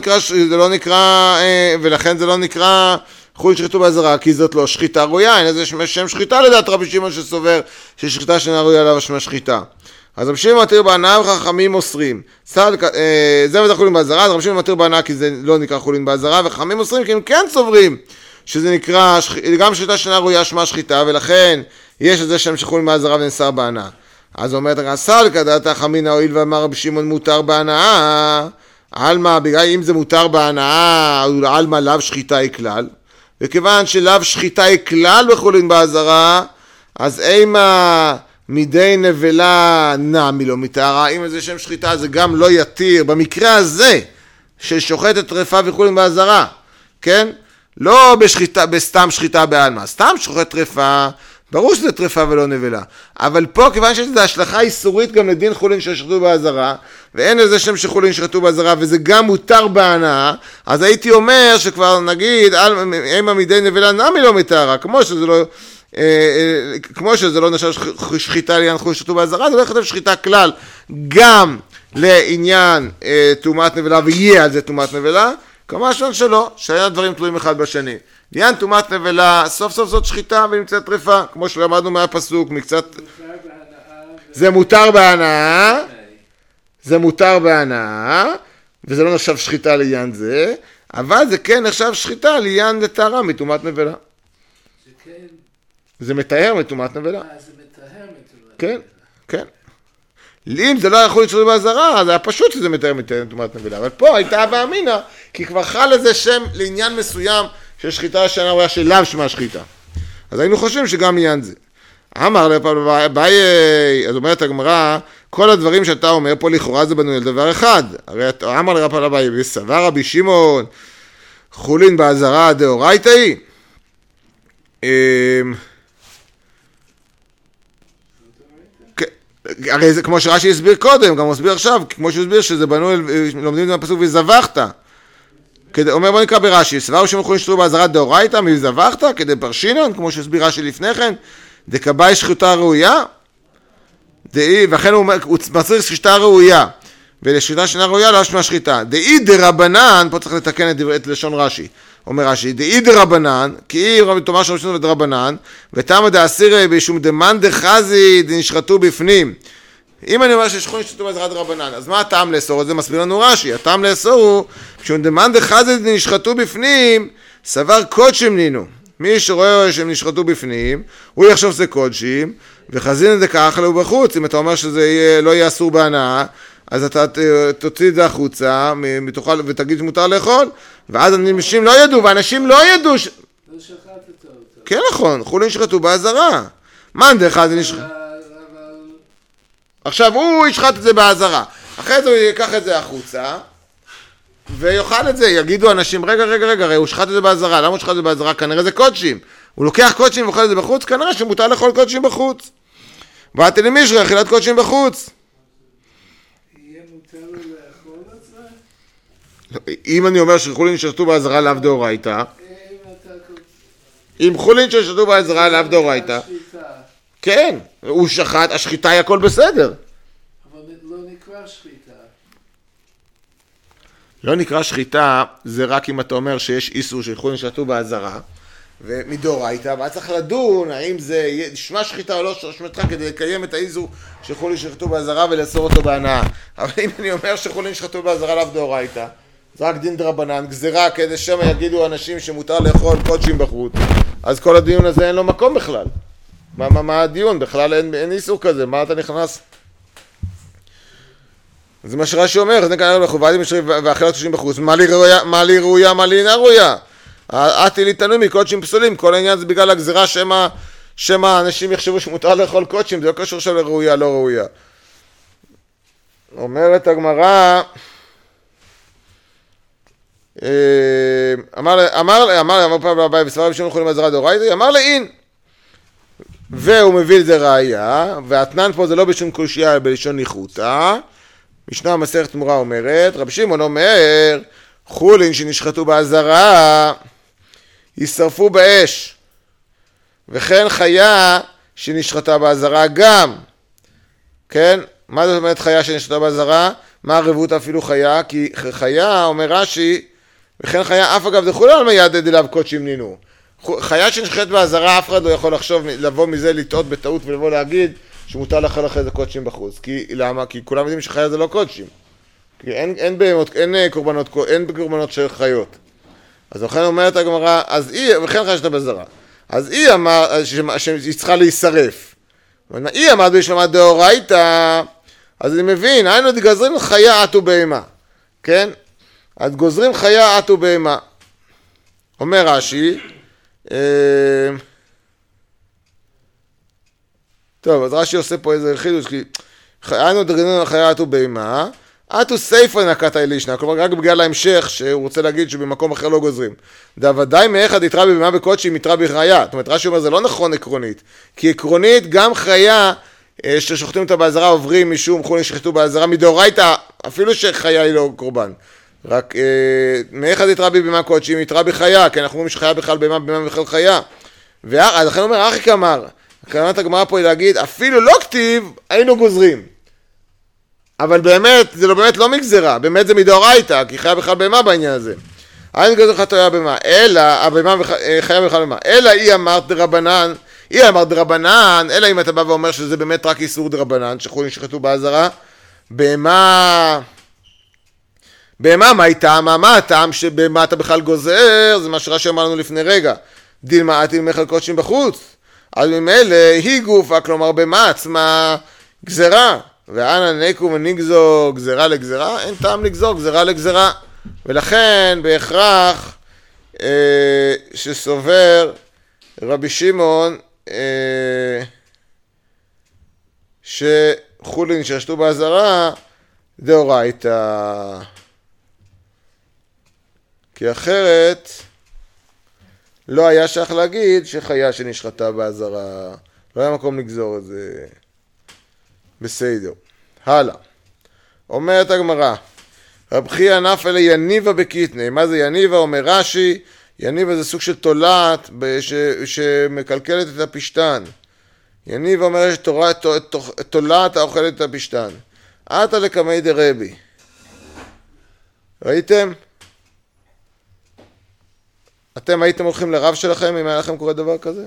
S1: לא נקרא חולין שחיטו בעזרה, כי זאת לא שחיטה ראויה, אין איזה שם שחיטה לדעת רבי שמעון שסובר ששחיטה שאינה ראויה עליו שמה שחיטה. אז רבי שמעון מתיר בהנאה וחכמים אוסרים. זה וזה חולין בעזרה, אז רבי שמעון מתיר בהנאה כי זה לא נקרא חולין בעזרה, וחכמים אוסרים כי הם כן סוברים שזה נקרא גם שחיטה שאינה ראויה שמה שחיטה, ולכן יש איזה שם שחולין בעזרה ונאסר בהנאה. אז אומרת הרס"ל כדעת חכמים הואיל ואמר רבי שמעון מותר בהנאה, עלמא, בגלל אם זה מותר בהנאה, עלמא לאו שחיטה היא כלל, וכיוון שלאו שחיטה היא כלל בחולין בעזרה, אז אימה מדי נבלה נמי לא מתארה, אם איזה שם שחיטה זה גם לא יתיר, במקרה הזה ששוחט את טריפה וחולין בעזרה, כן? לא בסתם שחיטה בעלמא, סתם שוחט טריפה, ברור שזה טריפה ולא נבלה, אבל פה כיוון שיש לזה השלכה איסורית גם לדין חולין ששחטו בעזרה, ואין איזה שם שחולין שחטו בעזרה, וזה גם מותר בהנאה, אז הייתי אומר שכבר נגיד, אימה מדי נבלה נמי לא מתארה, כמו שזה לא נשאר שחיטה לעניין חולין שחטו בעזרה, זה לא יכתב שחיטה כלל, גם לעניין טומאת נבלה, ויהיה על זה טומאת נבלה, כמובן שלא, שהיה דברים תלויים אחד בשני. לעניין טומאת נבלה, סוף סוף זאת שחיטה ונמצאת טריפה, כמו שלמדנו מהפסוק, מקצת... זה מותר בהנאה, זה מותר בהנאה, וזה לא נחשב שחיטה לעניין זה, אבל זה כן נחשב שחיטה לעניין לטהרה מטומאת נבלה.
S3: זה כן...
S1: זה מטהר מטומאת נבלה.
S3: זה מטהר מטומאת
S1: כן, כן. אם זה לא יכול להיות שחטו בעזרה, אז היה פשוט שזה מטהר מטומאת נבלה, אבל פה הייתה ואמינה, כי כבר חל איזה שם לעניין מסוים של שחיטה שאינה ראויה שלאו שמה שחיטה. אז היינו חושבים שגם עניין זה. אמר לפעמים, אז אומרת הגמרא, כל הדברים שאתה אומר פה לכאורה זה בנוי על דבר אחד. הרי אמר לרב אביי, וסבר רבי שמעון, חולין באזהרה דאורייתא היא. הרי זה כמו שרש"י הסביר קודם, גם הוא הסביר עכשיו, כמו שהוא הסביר שזה בנוי, לומדים את זה בפסוק וזבחת. אומר בוא נקרא ברש"י, סבר שמעון חולין שתו באזהרה דאורייתא, מזבחת, כדי פרשינן, כמו שהסביר רש"י לפני כן, דקבאי שחיטה ראויה, וכן הוא מצריך שחיטה ראויה, ולשחיטה שאינה ראויה לא אשמה שחיטה. דאי דרבנן, פה צריך לתקן את לשון רש"י, אומר רש"י, דאי דרבנן, כי היא תאמר שם שנות ודרבנן, ותמה דאסירי בישום דמן דחזי דנשחטו בפנים. אם אני אומר ששכון שתו באזהרת רבנן, אז מה הטעם לאסור? את זה מסביר לנו רש"י. הטעם לאסור הוא, בשום דמן דחזי דנשחטו בפנים, סבר קודשים נינו. מי שרואה שהם נשחטו בפנים, הוא יחשוב שזה קודשים, וחזין את זה ככה לו בחוץ. אם אתה אומר שזה לא יהיה אסור בהנאה, אז אתה תוציא את זה החוצה, ותגיד שמותר לאכול, ואז אנשים לא ידעו, ואנשים לא ידעו
S3: לא שחטת אותו.
S1: כן נכון, חולין נשחטו באזהרה. מן דחזי נשחט. עכשיו הוא ישחט את זה באזהרה. אחרי זה הוא ייקח את זה החוצה, ויאכל את זה. יגידו אנשים, רגע, הרי הוא שחט את זה באזהרה. למה הוא שחט את זה באזהרה? כנראה זה קודשים. הוא לוקח קודשים ואוכל את זה בחוץ, כנראה שמותר לאכול קודשים בחוץ. ואתה למישהו, אכילת קודשים בחוץ.
S3: יהיה מותר לאכול את זה?
S1: אם אני אומר שחולין נשחטו באזהרה לאו דאורייתא, אם חולין נשחטו באזהרה לאו דאורייתא, כן, הוא שחט, השחיטה היא הכל בסדר.
S3: אבל לא נקרא שחיטה.
S1: לא נקרא שחיטה, זה רק אם אתה אומר שיש איסור של חולין נשחטו באזהרה, ומדאורייתא, ואז צריך לדון האם זה נשמע שחיטה או לא שחיטה כדי לקיים את האיסור של חולין נשחטו באזהרה ולאסור אותו בהנאה. אבל אם אני אומר שחולין נשחטו באזהרה לאו דאורייתא, זה רק דין דרבנן, גזירה כדי שמה יגידו אנשים שמותר לאכול קודשים בחוץ, אז כל הדיון הזה אין לו מקום בכלל. מה הדיון? בכלל אין איסור כזה, מה אתה נכנס? זה מה שרש"י אומר, אז נקרא לחובת ואכילת קודשים בחוץ, מה לי ראויה, מה לי אינה ראויה? עתי לי תנו מקודשים פסולים, כל העניין זה בגלל הגזירה שמה אנשים יחשבו שמותר לאכול קודשים, זה לא קשור של ראויה, לא ראויה. אומרת הגמרא, אמר פעם לבית וסבר רבי שמעון חולין באזהרה דאורייתא, אמר לאין, והוא מביא את זה ראיה, והתנן פה זה לא בשום קושיה, אלא בלשון ניחותא. משנה מסכת תמורה אומרת, רבי שמעון אומר, חולין שנשחטו באזהרה, יישרפו באש, וכן חיה שנשחטה באזהרה גם. כן? מה זאת אומרת חיה שנשחטה באזהרה? מה הרבות אפילו חיה? כי חיה, אומר רש"י, וכן חיה אף אגב דחולו על מיידד אליו קודשים נינו. חיה שנשחטת באזהרה, אף אחד לא יכול לחשוב, לבוא מזה, לטעות בטעות ולבוא להגיד שמותר לאכול אחרי זה קודשים בחוץ. כי למה? כי כולם יודעים שחיה זה לא קודשים. כי אין קורבנות של חיות. אז לכן אומרת הגמרא, אז היא, וכן חיה שנשחטה באזהרה. אז היא אמרה שהיא צריכה להישרף. היא אמרת בשלמה דאורייתא, אז אני מבין, היינו גוזרים חיה עטו בהמה. כן? אז גוזרים חיה עטו בהמה. אומר רש"י, טוב, אז רש"י עושה פה איזה חידוש, כי היינו דרגנו חיה עטו בהמה, עטו סייפא נקת אלישנא, כלומר רק בגלל ההמשך שהוא רוצה להגיד שבמקום אחר לא גוזרים. דוודאי מאחד יתרע בהמה בקודשים יתרע בחיה. זאת אומרת, רש"י אומר, זה לא נכון עקרונית, כי עקרונית גם חיה ששוחטים אותה באזהרה עוברים משום חולין שחטו באזהרה מדאורייתא, אפילו שחיה היא לא קורבן. רק מאחד יתרע בהמה קודשים יתרע בחיה, כי אנחנו אומרים שחיה בכלל בהמה בכלל חיה. אז לכן אומר, אחי כאמר, כוונת הגמרא פה היא להגיד, אפילו לא כתיב, היינו גוזרים. אבל באמת, זה באמת לא מגזרה, באמת זה מדאורייתא, כי חיה בכלל בהמה בעניין הזה. היינו גוזרים חטויה בהמה, אלא, חיה בכלל בהמה, אלא היא אמרת דרבנן, אלא אם אתה בא ואומר שזה באמת רק איסור דרבנן, שחולין שחטו באזהרה, בהמה, מה איתם? מה הטעם שבהמה אתה בכלל גוזר? זה מה שרש"י אמר לנו לפני רגע. דילמה עתי ממך קודשים בחוץ. אז ממילא היא גופה, כלומר בהמה עצמה גזרה. ואנה נקו ונגזור גזרה לגזרה, אין טעם לגזור גזרה לגזרה. ולכן בהכרח שסובר רבי שמעון חולין ששתו בעזרה, דאורייתא. כי אחרת לא היה שייך להגיד שחיה שנשחטה בעזרה. לא היה מקום לגזור את זה. בסדר. הלאה. אומרת הגמרא, רב חייא נפל יניבה בקיטנה. מה זה יניבה? אומר רש"י, יניבה זה סוג של תולעת שמקלקלת את הפשטן. יניבה אומר שתולעת האוכלת את הפשטן. עתה לקמי דרבי. ראיתם? אתם הייתם הולכים לרב שלכם אם היה לכם קורה דבר כזה?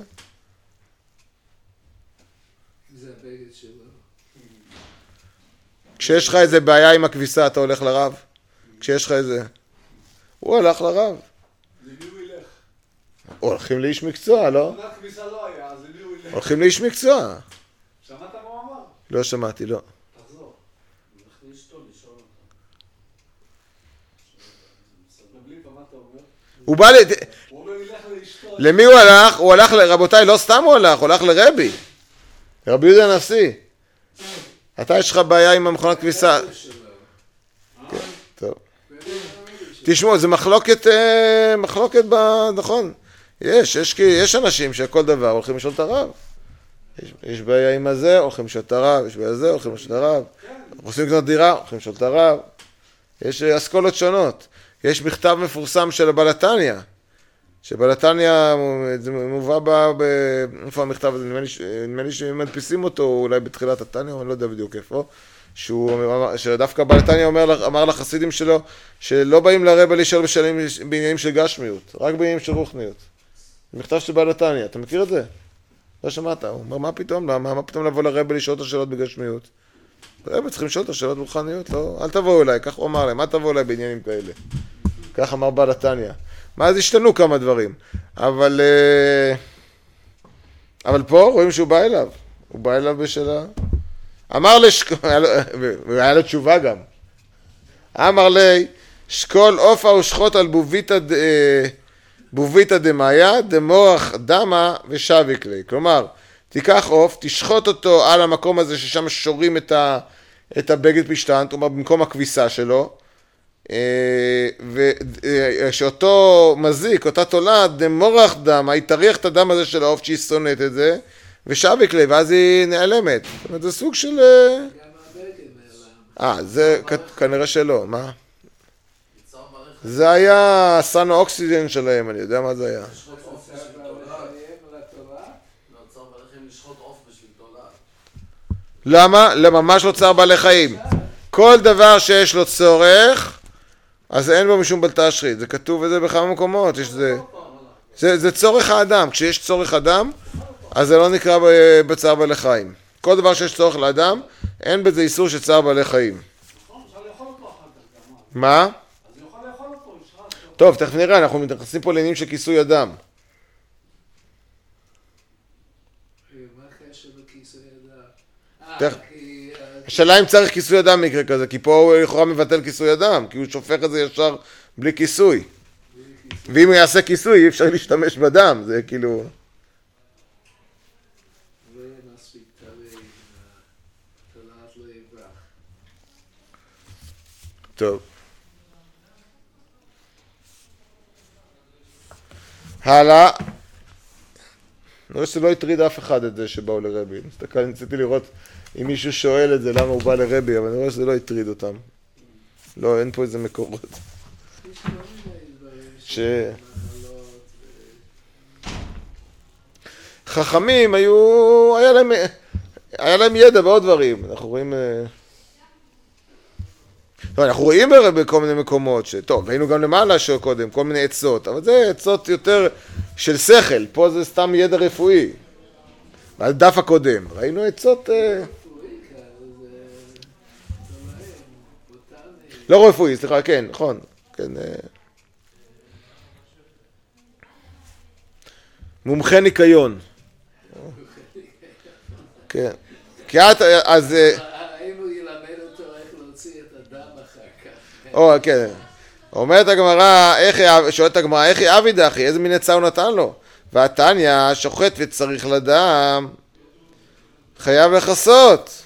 S3: זה הבגד שלו.
S1: כשיש לך איזה בעיה עם הכביסה, אתה הולך לרב? כשיש לך איזה... הוא הלך לרב.
S2: למי הוא ילך?
S1: הולכים לאיש מקצוע, לא?
S2: עונת כביסה לא היה, אז למי הוא ילך?
S1: הולכים לאיש מקצוע.
S2: שמעת מה הוא אמר?
S1: לא שמעתי, לא.
S2: תחזור. הולך לאשתו לשאול אותה. מבליפה, מה אתה אומר?
S1: הוא בא
S2: הוא אומר ילך לאשתו.
S1: למי הוא הלך? הוא הלך רבותיי, לא סתם הוא הלך לרבי. רבי יהודה הנשיא. אתה יש לך בעיה עם המכונת כביסה. כן, טוב. תשמעו, זה מחלוקת, נכון. יש אנשים שכל דבר הולכים לשאול את הרב. יש בעיה עם הזה, הולכים לשאול את הרב. יש בעיה עם זה, הולכים לשאול את הרב. רוצים לקנות דירה, הולכים לשאול את הרב. יש אסכולות שונות. יש מכתב מפורסם של הבעל התניא. שבעל התניא זה מובא איפה המכתב הזה, נדמה לי שמדפיסים אותו אולי בתחילת התניא, אני לא יודע בדיוק איפה, שדווקא בעל התניא אמר לחסידים שלו שלא באים לרבי לשאול בעניינים של גשמיות, רק בעניינים של רוחניות. זה מכתב של בעל התניא, אתה מכיר את זה? לא שמעת, הוא אומר מה פתאום לבוא לרבי לשאול את השאלות בגשמיות? רבי צריכים לשאול את השאלות ברוחניות, לא, אל תבואו אליי, כך הוא אמר להם, אל תבואו אליי בעניינים כאלה. כך אמר בעל התניא. מה אז השתנו כמה דברים, אבל פה רואים שהוא בא אליו, הוא בא אליו בשלה, אמר והיה לו תשובה גם, אמר לי, שקול אופה ושחוט על בוביתא דמאיה, דמוח דמה ושווק לי, כלומר, תיקח עוף, תשחוט אותו על המקום הזה ששם שורים את הבגד פשטן, כלומר במקום הכביסה שלו, ושאותו מזיק, אותה תולעת, דמורח דם, היא תריח את הדם הזה של העוף שהיא שונאת את זה, ושבק לי, ואז היא נעלמת. זאת אומרת, זה סוג של...
S3: גם הבגד נעלם.
S1: זה כנראה שלא, מה? זה היה סאנו אוקסיגן שלהם, אני יודע מה זה היה. למה? ממש לא צער בעלי חיים. כל דבר שיש לו צורך, אז אין בו משום בלתשחית, זה כתוב וזה בכמה מקומות, זה צורך האדם, כשיש צורך אדם, אז זה לא נקרא בצער בעלי חיים. כל דבר שיש צורך לאדם, אין בזה איסור של צער בעלי חיים. מה? טוב, תכף נראה, אנחנו מתייחסים פה לעניינים של כיסוי אדם.
S3: מה הקשר לכיסוי
S1: תכף. השאלה אם צריך כיסוי אדם במקרה כזה, כי פה הוא לכאורה מבטל כיסוי אדם, כי הוא שופך את זה ישר בלי כיסוי. ואם הוא יעשה כיסוי, אי אפשר להשתמש בדם, זה כאילו...
S3: זה מספיק תלוי, תולעת לא יברח.
S1: טוב. הלאה. אני רואה שזה לא הטריד אף אחד את זה שבאו לרבי. ניסיתי לראות אם מישהו שואל את זה, למה הוא בא לרבי, אבל אני רואה שזה לא הטריד אותם. לא, אין פה איזה מקורות. חכמים היה להם ידע בעוד דברים. אנחנו רואים... לא, אנחנו רואים בכל מיני מקומות, טוב, היינו גם למעלה קודם, כל מיני עצות, אבל זה עצות יותר של שכל, פה זה סתם ידע רפואי. על דף הקודם, ראינו עצות... לא רפואי, סליחה, כן, נכון, כן. מומחה ניקיון. כן. כי את, אז...
S3: האם הוא ילמד אותו איך להוציא את הדם אחר כך?
S1: כן. אומרת הגמרא, שואלת הגמרא, איך היא אבי דחי, איזה מין עצה הוא נתן לו? והתניא שוחט וצריך לדם, חייב לחסות.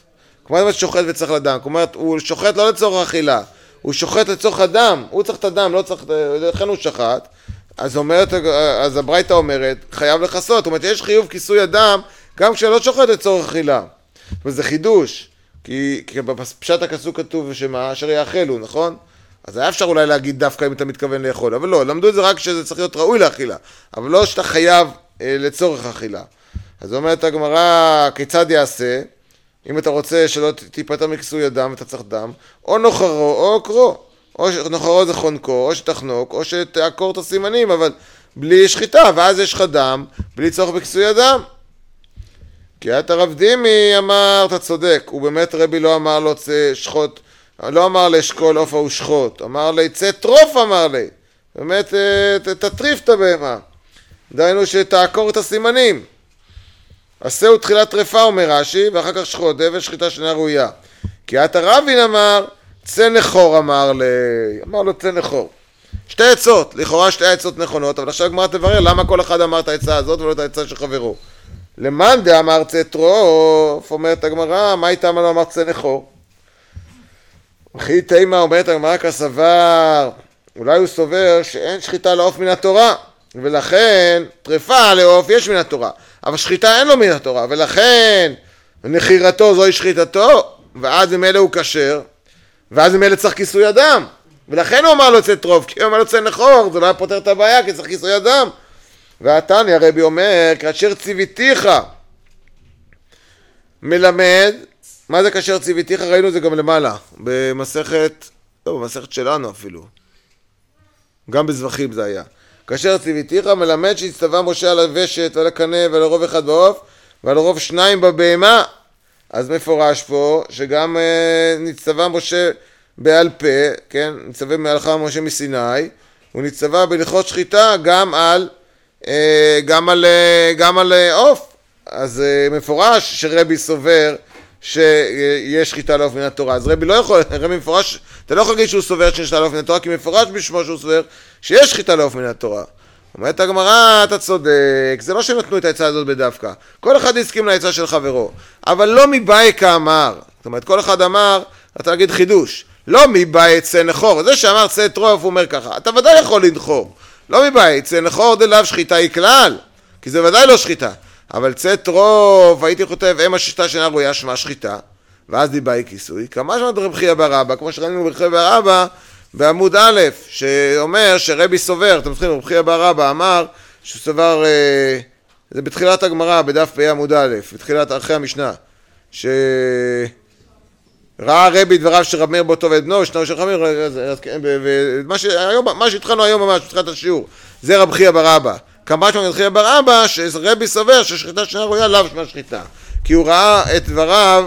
S1: כמו שוחט וצריך לדם, כלומר, הוא שוחט לא לצורך אכילה, הוא שוחט לצורך הדם, הוא צריך את הדם, לא צריך, לכן הוא שחט, אז הברייתא אומרת, חייב לכסות, זאת אומרת, יש חיוב כיסוי הדם, גם כשלא שוחט לצורך אכילה, וזה חידוש, כי בפשט הכסות כתוב שמה, אשר יאכלו, נכון? אז היה אפשר אולי להגיד דווקא אם אתה מתכוון לאכול, אבל לא, למדו את זה רק שזה צריך להיות ראוי לאכילה, אבל לא שאתה חייב לצורך אכילה. אז אומרת הגמרא, כיצד יעשה? אם אתה רוצה שלא תיפטר מכיסוי הדם, אתה צריך דם, או נוחרו או עוקרו, או נוחרו זה חונקו, או שתחנוק, או שתעקור את הסימנים, אבל בלי שחיטה, ואז יש לך דם, בלי צורך בכיסוי הדם. כי את הרב דימי אמר, אתה צודק, הוא באמת רבי לא אמר לו שחוט, לא אמר לשקול עוף או שחוט, אמר לי צא טרוף, אמר לי, באמת תטריף את הבהמה, דיינו שתעקור את הסימנים. עשהו תחילת טרפה, אומר רש"י, ואחר כך שחוט, דבש שחיטה שאינה ראויה. כי את הרבין אמר, צא נחור, אמר לו צא נחור. שתי עצות, לכאורה שתי עצות נכונות, אבל עכשיו גמרא תברר למה כל אחד אמר את העצה הזאת ולא את העצה של חברו. למאן דאמר צא טרוף, אומרת הגמרא, מה איתה מה לא אמר צא נחור? וכי תימה, אומרת הגמרא כסבר, אולי הוא סובר שאין שחיטה לעוף מן התורה, ולכן טרפה לעוף יש מן התורה, אבל שחיטה אין לו מן התורה, ולכן נחירתו זוהי שחיטתו, ואז עם אלה הוא כשר, ואז עם אלה צריך כיסוי הדם, ולכן הוא אמר לו צא טרוף, כי הוא אמר לו צא נחור, זה לא היה פותר את הבעיה, כי צריך כיסוי הדם. והתניא הרבי אומר, כאשר ציוויתיך מלמד, מה זה כאשר ציוויתיך? ראינו זה גם למעלה, במסכת, לא, במסכת שלנו אפילו, גם בזבחים זה היה. כאשר ציוויתיך מלמד שהצטווה משה על הוושת ועל הקנה ועל הרוב אחד בעוף ועל הרוב שניים בבהמה. אז מפורש פה שגם נצטווה משה בעל פה, כן, נצטווה מהלכה משה מסיני, הוא נצטווה בלכות שחיטה גם על עוף. אז מפורש שרבי סובר שיש שחיטה לעוף מן התורה. אז רבי לא יכול, רבי מפורש, אתה לא יכול להגיד שהוא סובר שיש שחיטה לעוף מן התורה, כי מפורש בשמו שהוא סובר שיש שחיטה לעוף מן התורה. אומרת הגמרא, אתה צודק, זה לא שנתנו את העצה הזאת בדווקא. כל אחד הסכים לעצה של חברו, אבל לא מבאי כאמר. זאת אומרת, כל אחד אמר, אתה להגיד חידוש, לא מבאי צא נחור. זה שאמר צא טרוף, הוא אומר ככה, אתה ודאי יכול לנחור. לא מבאי צא נחור דלאו שחיטה היא כלל, כי זה ודאי לא שחיטה. אבל צא טרוף, הייתי כותב, אם השיטה שאינה ראויה שמה שחיטה, ואז דיבאי כיסוי. כמה שמת רב חייא בר אבא, כמו שראינו רב חייא בר אבא, בעמוד א', שאומר שרבי סובר, אתם זוכרים, רב חייא בר אבא אמר שהוא סובר, זה בתחילת הגמרא, בדף פ' עמוד א', בתחילת אחרי המשנה, שראה רבי דבריו של רב מאיר באותו ואת בנו, שנו של חמיר, מה שהתחלנו היום ממש, בתחילת השיעור, זה רב חייא בר אבא. כמה שמת רב חייא בר אבא, שרבי סובר ששחיטה שאינה ראויה לאו שמה שחיטה, כי הוא ראה את דבריו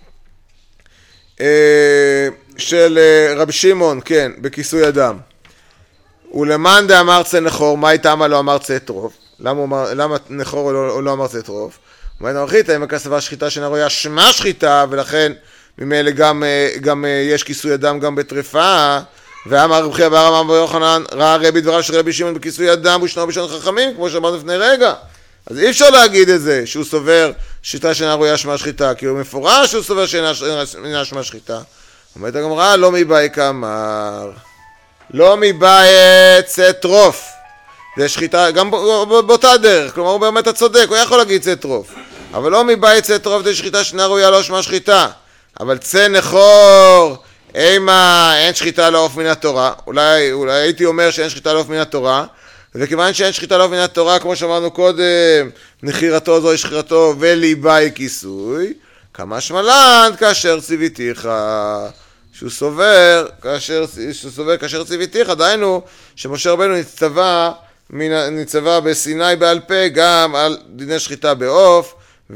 S1: של רבי שמעון, כן, בכיסוי הדם. ולמאן דאמר צא נחור, מה איתה מה לא אמר צא טרוף? למה נחור הוא לא אמר צא טרוף? אומרת המרחיתא, אם הכסבה שחיטה שאינה ראויה שמה שחיטה, ולכן ממילא גם יש כיסוי הדם גם בטרפה, ואמר רב חייא בר אבא יוחנן, ראה רבי דבריו של רבי שמעון בכיסוי הדם ושנו בשון חכמים, כמו שאמרנו לפני רגע. אז אי אפשר להגיד את זה, שהוא סובר שיטה שאינה ראויה שמה שחיטה, כי הוא מפורש שהוא סובר שאינה שמה שחיטה. אומרת הגמרא, לא מבאי כאמר, לא מבאי צא טרוף, זה שחיטה, גם באותה דרך, כלומר הוא באמת הצודק, הוא יכול להגיד צא טרוף, אבל לא מבאי צא טרוף, זה שחיטה שאינה ראויה לא שמה שחיטה, אבל צא נחור, אימה, אין שחיטה לעוף מן התורה, אולי הייתי אומר שאין שחיטה לעוף מן התורה, וכיוון שאין שחיטה לעוף מן התורה, כמו שאמרנו קודם, נחירתו זוהי שחירתו וליבאי כיסוי, כמה שמלן כאשר ציוויתיך, שהוא סובר כאשר ציוויתיך, דהיינו שמשה רבנו נצטווה בסיני בעל פה גם על דיני שחיטה בעוף,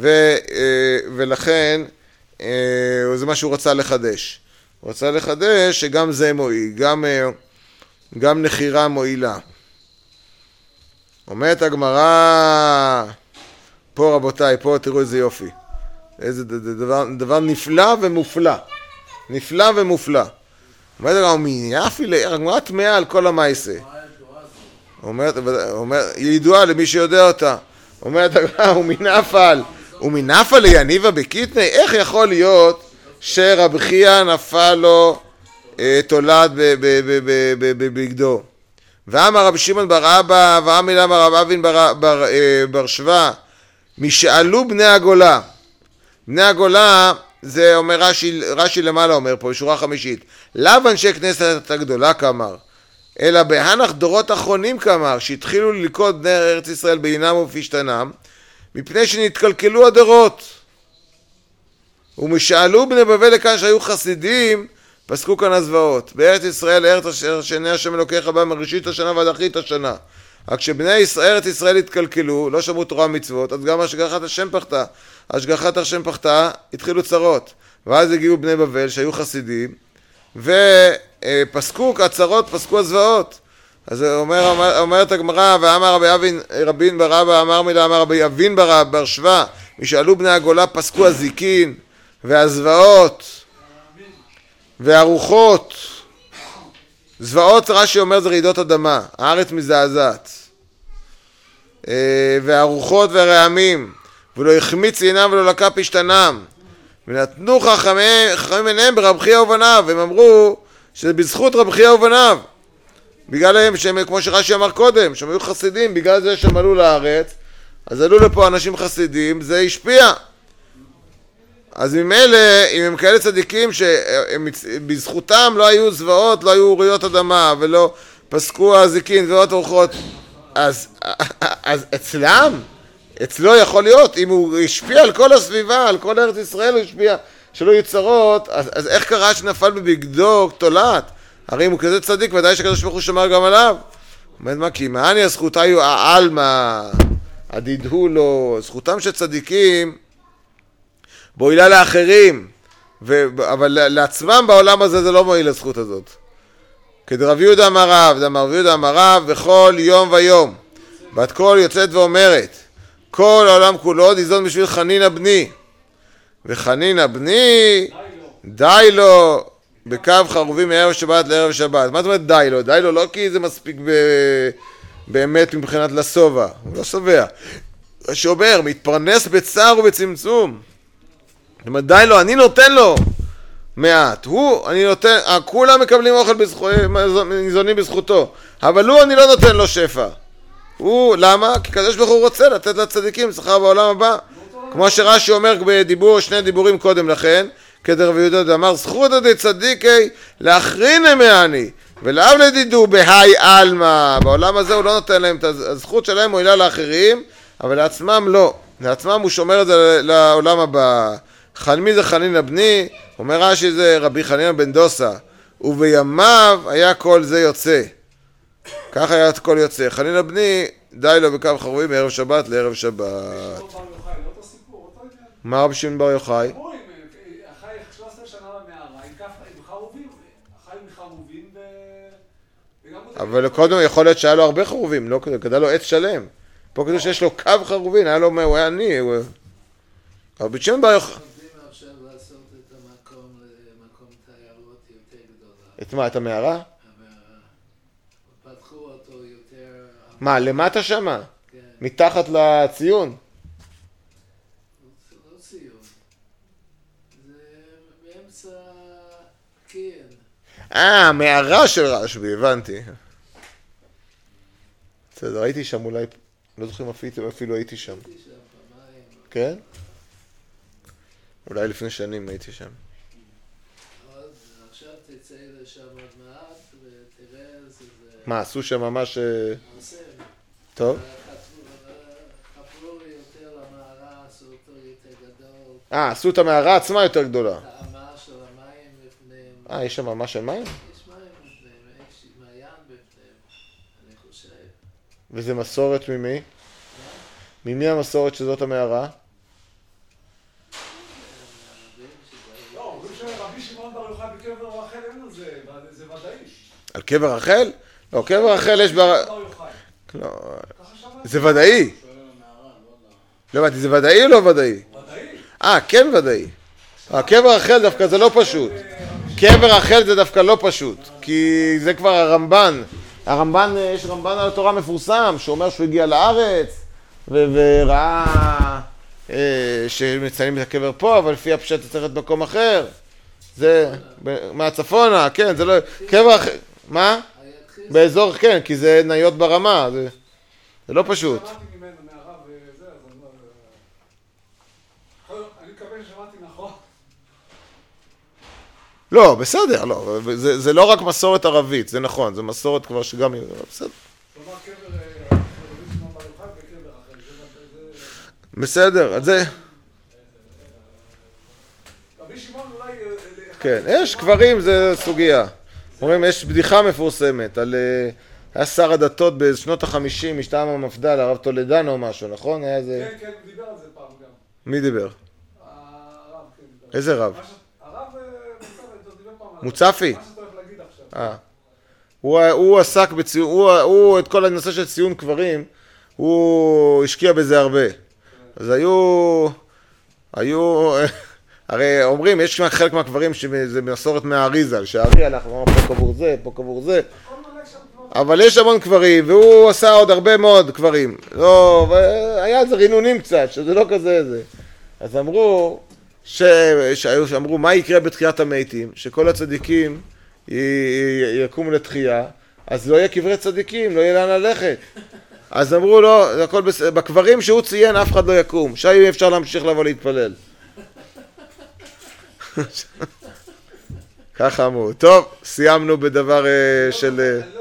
S1: ולכן זה מה שהוא רצה לחדש. הוא רצה לחדש שגם זה מועיל, גם נחירה מועילה. אומרת הגמרא, פה רבותיי, פה תראו איזה יופי. איזה דבר נפלא ומופלא. נפלא ומופלא. אומרת הגמרא, הגמרא טמאה על כל המעשה. אומרת, היא ידועה למי שיודע אותה. אומרת הגמרא, הוא מנפל ליניבה בקיטני, איך יכול להיות שרבי חייא נפל לו תולד בבגדו. ואמר רבי שמעון בר אבא, ואמר רב אבין בר שבא, משאלו בני הגולה. בני הגולה, זה אומר רש"י למעלה אומר פה, בשורה חמישית. לאו אנשי כנסת הגדולה כאמר, אלא בהנח דורות אחרונים כאמר, שהתחילו ללכוד בני ארץ ישראל בעינם ובפשתנם, מפני שנתקלקלו הדורות. ומשאלו בני בבל לכאן שהיו חסידים, פסקו כאן הזוועות. בארץ ישראל, ארץ אשר שעיני השם אלוקיך בה מראשית השנה ועד אחרית השנה. רק כשבני ארץ ישראל התקלקלו, לא שמעו תורה ומצוות, אז גם השגחת השם פחתה. השגחת השם פחתה, התחילו צרות. ואז הגיעו בני בבל שהיו חסידים, ופסקו הצרות, פסקו הזוועות. אז אומרת הגמרא, ואמר רבין בר אבא, אמר מילה, אמר רבי אבין בר שבא, משאלו בני הגולה, פסקו הזיקין, והזוועות, והרוחות. זוועות, רש"י אומר, זה רעידות אדמה, הארץ מזעזעת. והרוחות והרעמים, ולא החמיץ עינם ולא לקה פשתנם. ונתנו חכמים עיניהם ברבי חייא ובניו, והם אמרו שזה בזכות רבי חייא ובניו. בגלל הם, כמו שרש"י אמר קודם, שהם היו חסידים, בגלל זה שהם עלו לארץ, אז עלו לפה אנשים חסידים, זה השפיע. אז ממילא, אם הם כאלה צדיקים שבזכותם לא היו זוועות, לא היו רעידות אדמה, ולא פסקו הזיקין, זוועות ורוחות, אז אצלו יכול להיות, אם הוא השפיע על כל הסביבה, על כל ארץ ישראל הוא השפיע, שלא יהיו צרות, אז איך קרה שנפל בבגדו תולעת? הרי אם הוא כזה צדיק, ודאי שקדוש ברוך הוא שמר גם עליו. אומרת מה, כי מעני הזכותה היו העלמא, הדידהו לו, זכותם של צדיקים, מועילה לאחרים, אבל לעצמם בעולם הזה זה לא מועיל לזכות הזאת. כדרב יהודה אמר רב, וכל יום ויום, בת קול יוצאת ואומרת, כל העולם כולו ניזון בשביל חנינא בני, וחנינא בני די לו בקו חרובים מערב שבת לערב שבת. מה זאת אומרת די לו? די לו לא כי זה מספיק באמת מבחינת לסובה, הוא לא סובע. שאומר, מתפרנס בצער ובצמצום. זאת אומרת, די לו, אני נותן לו מעט. אני נותן, כולם מקבלים אוכל ניזונים בזכותו. אבל אני לא נותן לו שפע. למה? כי קדוש ברוך הוא רוצה לתת לצדיקים שכר בעולם הבא. כמו שרש"י אומר שני דיבורים קודם לכן, כדרב יהודה אמר, זכות עדי צדיקי להחרין מעני, ולאו לדידו בהי אלמה. בעולם הזה הוא לא נותן להם את הזכות שלהם, מועילה לאחרים, אבל לעצמם לא. לעצמם הוא שומר את זה לעולם הבא. מי זה חנינא בני? אומר רש"י זה רבי חנינא בן דוסה, ובימיו היה כל זה יוצא. כך היה כל יוצא. חנינא בני די לו בקו חרובים מערב שבת לערב שבת. מה רבי שמעון בר יוחאי?
S2: אחרי 13 שנה במערה, עם חרובים, חי עם חרובים
S1: אבל קודם יכול להיות שהיה לו הרבה חרובים, לא כדאי לו עץ שלם. פה כתוב שיש לו קו חרובים, הוא היה עני. רבי שמעון בר יוחאי.
S3: עכשיו לעשות את המקום למקום תיירות יותר גדולה.
S1: את מה? את המערה?
S3: המערה. פתחו אותו יותר...
S1: מה, למטה שמה?
S3: כן.
S1: מתחת לציון?
S3: לא ציון. זה באמצע קיין.
S1: מערה של רשב"י, הבנתי. בסדר, הייתי שם אולי, לא זוכרים אפילו הייתי שם.
S3: הייתי שם פעמיים.
S1: כן? אולי לפני שנים הייתי שם.
S3: עכשיו תצא לשם עוד מעט ותראה איזה...
S1: מה, עשו שם ממש...
S3: עושה.
S1: טוב.
S3: חפרו יותר למערה, עשו אותו יותר גדול.
S1: עשו את המערה עצמה יותר גדולה.
S3: האמה של המים בפניהם.
S1: יש שם ממש של מים?
S3: יש מים בפניהם, יש מעיין בפניהם, אני חושב.
S1: וזה מסורת ממי? ממי המסורת שזאת המערה?
S2: לא, אומרים שרבי שמעון בר יוחאי בקבר רחל אין על זה ודאי.
S1: על קבר רחל? לא, קבר רחל יש בר... לא, זה ודאי. לא הבנתי, זה ודאי או לא ודאי?
S2: ודאי.
S1: כן ודאי. קבר רחל דווקא זה לא פשוט. קבר רחל זה דווקא לא פשוט, כי זה כבר הרמב"ן. יש רמב"ן על התורה מפורסם, שאומר שהוא הגיע לארץ, וראה שמציינים את הקבר פה, אבל לפי הפשט צריך את מקום אחר. זה מהצפונה, כן, זה לא... קבר אחר... מה? באזור, כן, כי זה ניות ברמה, זה לא פשוט.
S2: שמעתי ממנו, מהרב וזה, אז אני מקווה ששמעתי נכון.
S1: לא, בסדר, לא, זה לא רק מסורת ערבית, זה נכון, זה מסורת כבר שגם... בסדר.
S2: כלומר, קבר רבי שמעון בר יוחאי וקבר אחר.
S1: בסדר, אז זה...
S2: רבי שמעון אולי...
S1: כן, יש קברים, זה סוגיה. אומרים, יש בדיחה מפורסמת על... היה שר הדתות בשנות ה-50, משטעם המפד"ל, הרב טולדנו או משהו, נכון? היה איזה...
S2: כן, כן, הוא דיבר על זה פעם גם.
S1: מי דיבר?
S2: הרב, כן, דיבר.
S1: איזה רב?
S2: הרב דיבר פעם.
S1: מוצפי?
S2: מה שאתה הולך להגיד עכשיו.
S1: הוא עסק בציון, הוא את כל הנושא של ציון קברים, הוא השקיע בזה הרבה. אז היו, הרי אומרים, יש חלק מהקברים שזה מסורת מהאריזה, שהארי הלך, פה קבור זה, פה קבור זה. אבל יש המון קברים, והוא עשה עוד הרבה מאוד קברים. לא, היה איזה רינונים קצת, שזה לא כזה זה. אז אמרו, שאמרו, מה יקרה בתחיית המתים? שכל הצדיקים יקומו לתחייה, אז לא יהיה קברי צדיקים, לא יהיה לאן ללכת. אז אמרו לו, זה הכל בסדר, בקברים שהוא ציין אף אחד לא יקום, שאי אפשר להמשיך לבוא להתפלל. ככה אמרו. טוב, סיימנו בדבר של...